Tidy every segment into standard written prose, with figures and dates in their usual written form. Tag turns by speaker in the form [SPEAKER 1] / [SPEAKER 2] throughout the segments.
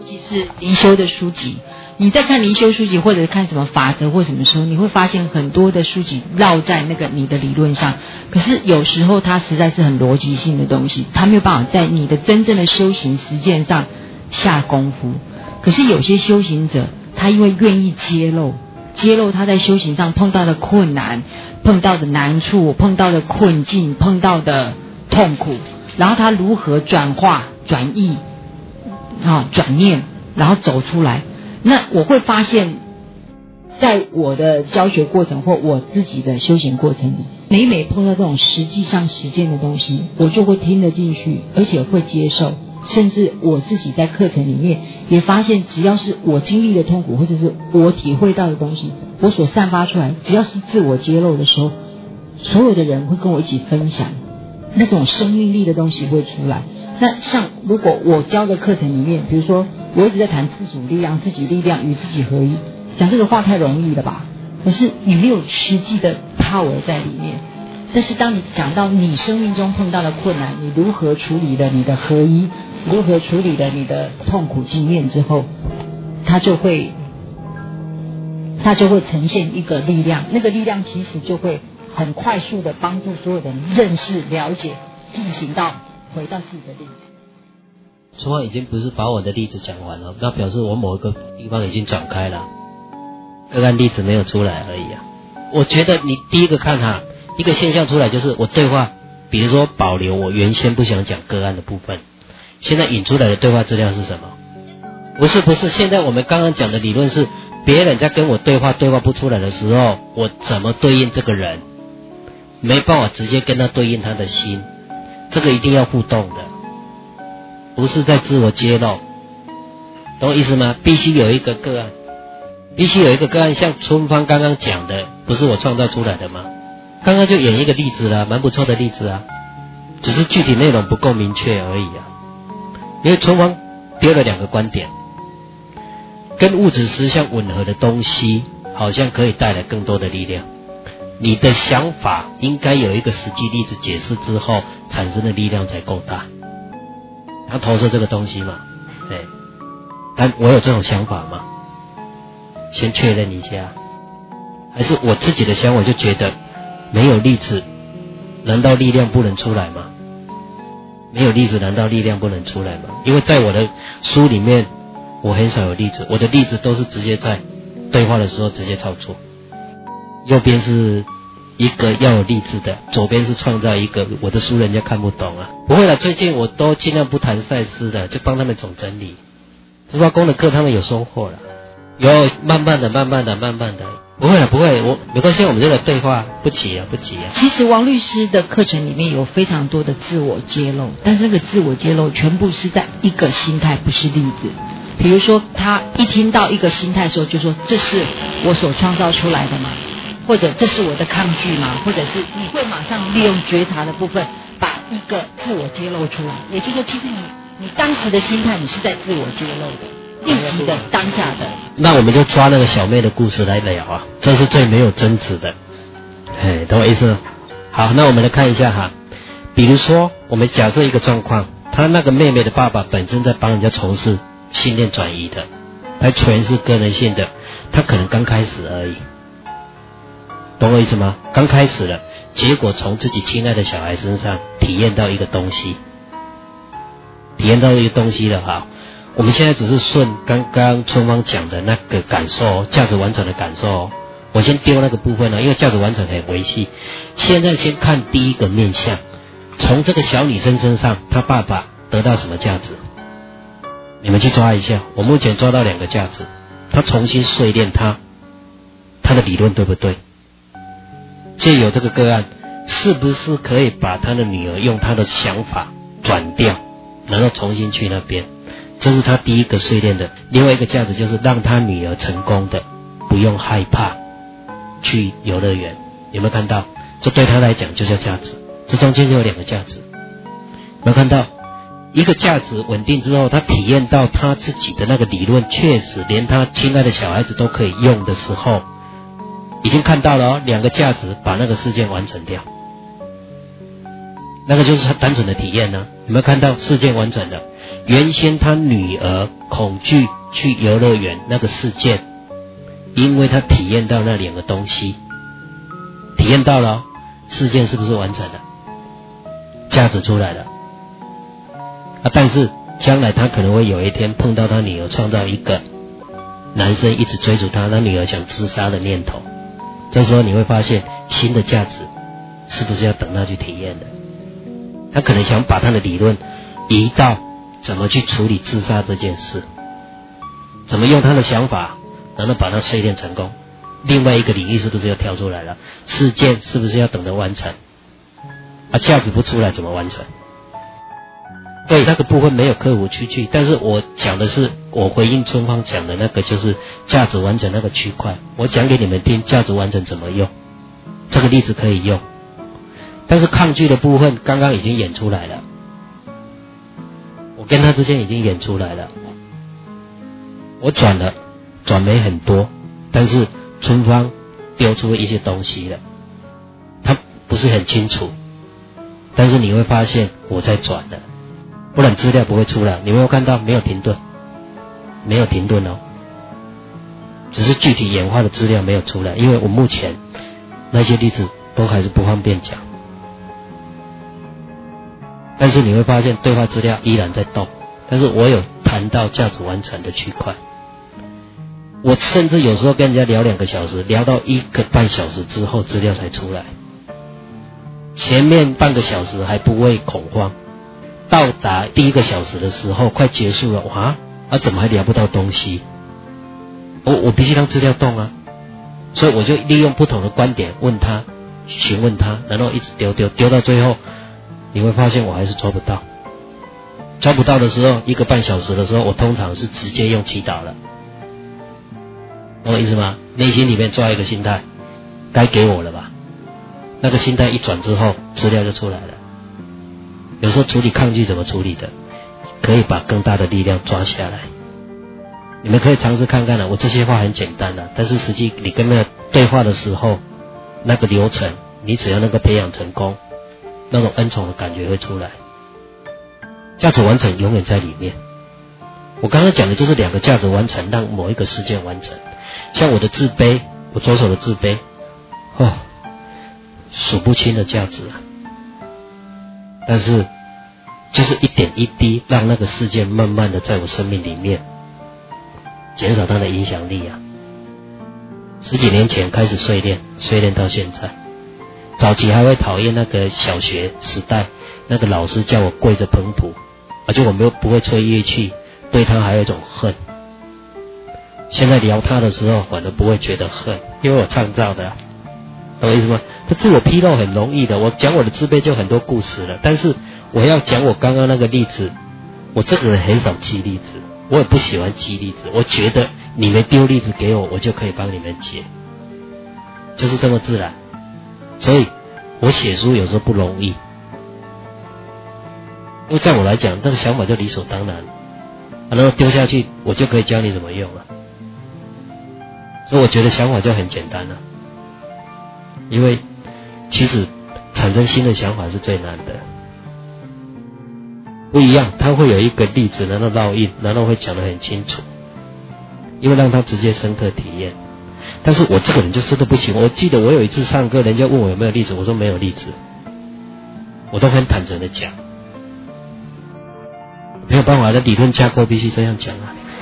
[SPEAKER 1] 尤其是灵修的书籍。你在看灵修书籍或者看什么法则或什么时候，你会发现很多的书籍绕在那个你的理论上，可是有时候它实在是很逻辑性的东西，它没有办法在你的真正的修行实践上下功夫。可是有些修行者，他因为愿意揭露他在修行上碰到的困难、碰到的难处、碰到的困境、碰到的痛苦，然后他如何转化、转译、转念，然后走出来。那我会发现，在我的教学过程或我自己的修行过程里，每碰到这种实际上实践的东西，我就会听得进去，而且会接受。甚至我自己在课程里面也发现，只要是我经历的痛苦，或者是我体会到的东西，我所散发出来，只要是自我揭露的时候，所有的人会跟我一起分享，那种生命力的东西会出来。那像如果我教的课程里面，比如说我一直在谈自主力量、自己力量与自己合一，讲这个话太容易了吧？可是你没有实际的 power 在里面。但是当你讲到你生命中碰到的困难，你如何处理了你的合一，如何处理了你的痛苦经验之后，它就会呈现一个力量，那个力量其实就会很快速的帮助所有人认识、了解、进行到回到自己的例子。
[SPEAKER 2] 说话已经不是把我的例子讲完了，那表示我某一个地方已经转开了，个案例子没有出来而已啊。我觉得你第一个看一个现象出来，就是我对话，比如说保留我原先不想讲个案的部分，现在引出来的对话资料是什么？不是，现在我们刚刚讲的理论是别人在跟我对话不出来的时候，我怎么对应这个人，没办法直接跟他对应他的心，这个一定要互动的，不是在自我揭露，懂我意思吗？必须有一个个案，像春芳刚刚讲的，不是我创造出来的吗？刚刚就演一个例子了，蛮不错的例子啊，只是具体内容不够明确而已啊。因为春芳丢了2个观点，跟物质实相吻合的东西，好像可以带来更多的力量。你的想法应该有一个实际例子解释之后，产生的力量才够大。他投射这个东西嘛，对，但我有这种想法吗？先确认一下，还是我自己的想法就觉得没有例子，难道力量不能出来吗？没有例子，难道力量不能出来吗？因为在我的书里面，我很少有例子，我的例子都是直接在对话的时候直接操作。右边是一个要有例子的，左边是创造一个，我的书人家看不懂啊。不会了，最近我都尽量不谈赛事的，就帮他们总整理。直发功的课他们有收获了，有慢慢的，不会，我没关系，我们这个对话不急啊。
[SPEAKER 1] 其实王律师的课程里面有非常多的自我揭露，但是那个自我揭露全部是在一个心态，不是例子。比如说他一听到一个心态的时候，就说这是我所创造出来的吗？或者这是我的抗拒吗？或者是你会马上利用觉察的部分把一个自我揭露出来，也就是说其实你当时的心态你是在自我揭露的，立即的当下的。
[SPEAKER 2] 那我们就抓那个小妹的故事来聊啊，这是最没有争执的，懂我意思吗？好，那我们来看一下哈，比如说我们假设一个状况，他那个妹妹的爸爸本身在帮人家从事信念转移的，他全是个人性的，他可能刚开始而已，懂我意思吗？刚开始了，结果从自己亲爱的小孩身上体验到一个东西了哈。我们现在只是顺刚刚春芳讲的那个感受，价值完成的感受。我先丢那个部分了，因为价值完成很维系。现在先看第一个面向，从这个小女生身上，她爸爸得到什么价值？你们去抓一下。我目前抓到2个价值，他重新碎炼他的理论对不对？借由这个个案，是不是可以把他的女儿用他的想法转掉，然后重新去那边？这是他第一个碎炼的。另外一个价值就是让他女儿成功的，不用害怕去游乐园。有没有看到？这对他来讲就叫价值。这中间就有2个价值，有没有看到？一个价值稳定之后，他体验到他自己的那个理论确实连他亲爱的小孩子都可以用的时候，已经看到了哦，2个价值把那个事件完成掉，那个就是他单纯的体验呢。 有没有看到事件完成了？原先他女儿恐惧去游乐园那个事件，因为他体验到那两个东西，体验到了，事件是不是完成了？价值出来了。但是将来他可能会有一天碰到他女儿创造一个男生一直追逐他女儿想自杀的念头，这时候你会发现新的价值是不是要等他去体验的？他可能想把他的理论移到怎么去处理自杀这件事，怎么用他的想法然后把它淬炼成功。另外一个领域是不是要跳出来了？事件是不是要等着完成？价值不出来怎么完成？对，那个部分没有克服出去，但是我讲的是我回应春芳讲的那个，就是价值完成那个区块。我讲给你们听价值完成怎么用，这个例子可以用。但是抗拒的部分刚刚已经演出来了，我跟他之间已经演出来了。我转没很多，但是春芳丢出一些东西了，他不是很清楚，但是你会发现我在转了，不然资料不会出来。你没有看到没有停顿，没有停顿哦，只是具体演化的资料没有出来，因为我目前那些例子都还是不方便讲。但是你会发现对话资料依然在动，但是我有谈到价值完成的区块。我甚至有时候跟人家聊2个小时，聊到1个半小时之后资料才出来，前面半个小时还不会恐慌，到达第1个小时的时候快结束了，怎么还聊不到东西？我必须让资料动啊，所以我就利用不同的观点问他，询问他，然后一直丢到最后，你会发现我还是抓不到。抓不到的时候，1个半小时的时候，我通常是直接用祈祷了，懂我意思吗？内心里面抓一个心态，该给我了吧？那个心态一转之后，资料就出来了。有时候处理抗拒怎么处理的，可以把更大的力量抓下来。你们可以尝试看看我这些话很简单但是实际你跟那个对话的时候，那个流程，你只要能够培养成功，那种恩宠的感觉会出来。价值完成永远在里面。我刚刚讲的就是2个价值完成，让某一个事件完成。像我的自卑，我左手的自卑，数不清的价值但是就是一点一滴，让那个事件慢慢的在我生命里面减少它的影响力10几年前开始淬炼到现在。早期还会讨厌那个小学时代那个老师叫我跪着捧谱，而且我们又不会吹乐器，对他还有一种恨。现在聊他的时候反而不会觉得恨，因为我创造的懂我意思吗？这自我披露很容易的，我讲我的自卑就很多故事了，但是我要讲我刚刚那个例子，我这个人很少记例子，我也不喜欢记例子，我觉得你们丢例子给我，我就可以帮你们解，就是这么自然。所以我写书有时候不容易，因为在我来讲那个想法就理所当然然后丢下去我就可以教你怎么用了。所以我觉得想法就很简单因为其实产生新的想法是最难的。不一样，他会有一个例子然后烙印，然后会讲得很清楚，因为让他直接深刻体验。但是我这个人就真的不行，我记得我有一次上课，人家问我有没有例子，我说没有例子，我都很坦诚的讲，没有办法的理论架构必须这样讲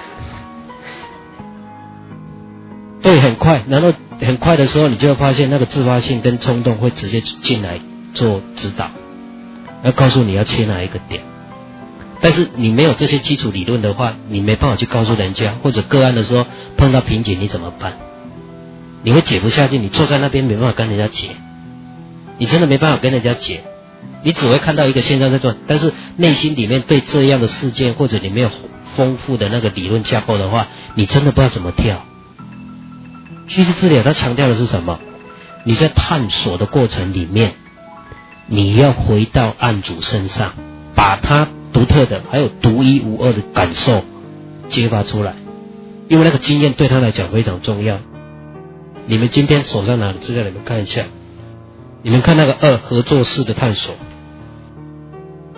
[SPEAKER 2] 对，很快，然后很快的时候你就会发现那个自发性跟冲动会直接进来做指导，要告诉你要切哪一个点。但是你没有这些基础理论的话，你没办法去告诉人家，或者个案的时候碰到瓶颈你怎么办？你会解不下去，你坐在那边没办法跟人家解，你真的没办法跟人家解，你只会看到一个现象在转，但是内心里面对这样的事件，或者你没有丰富的那个理论架构的话，你真的不知道怎么跳。趋势治疗它强调的是什么？你在探索的过程里面，你要回到案主身上，把他独特的还有独一无二的感受揭发出来，因为那个经验对他来讲非常重要。你们今天手上拿的资料你们看一下，你们看那个2合作式的探索，你看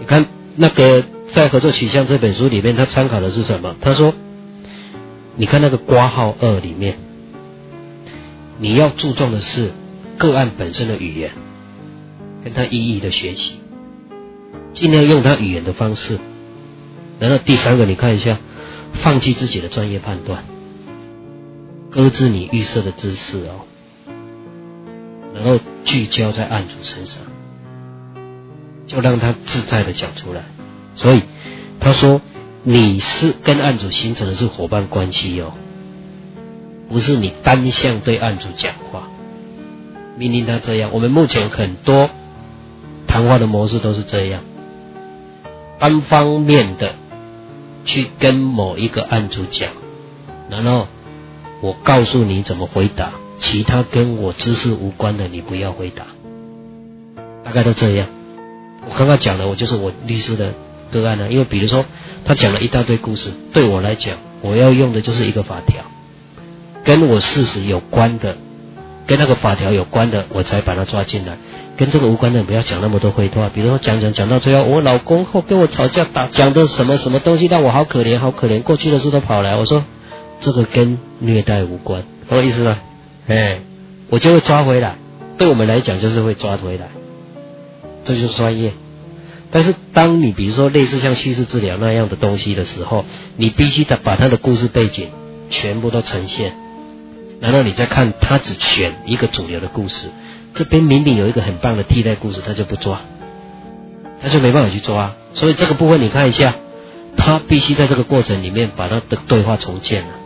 [SPEAKER 2] 那个在合作取向这本书里面，他参考的是什么？他说，你看那个括号2里面，你要注重的是个案本身的语言，跟他意义的学习，尽量用他语言的方式。然后第3个，你看一下，放弃自己的专业判断，搁置你预设的知识哦，然后聚焦在案主身上，就让他自在的讲出来。所以他说，你是跟案主形成的是伙伴关系哦，不是你单向对案主讲话，命令他这样。我们目前很多谈话的模式都是这样，单方面的去跟某一个案主讲，然后我告诉你怎么回答，其他跟我知识无关的你不要回答，大概都这样。我刚刚讲的，我就是我律师的个案因为比如说他讲了一大堆故事，对我来讲，我要用的就是一个法条，跟我事实有关的，跟那个法条有关的，我才把它抓进来。跟这个无关的不要讲那么多废话，比如说讲到最后，我老公后跟我吵架讲的什么什么东西让我好可怜好可怜，过去的事都跑来，我说这个跟虐待无关，懂我意思吗？我就会抓回来，对我们来讲就是会抓回来，这就是专业。但是当你比如说类似像叙事治疗那样的东西的时候，你必须得把他的故事背景全部都呈现，然后你再看他只选一个主流的故事，这边明明有一个很棒的替代故事，他就不抓，他就没办法去抓。所以这个部分你看一下，他必须在这个过程里面把他的对话重建了。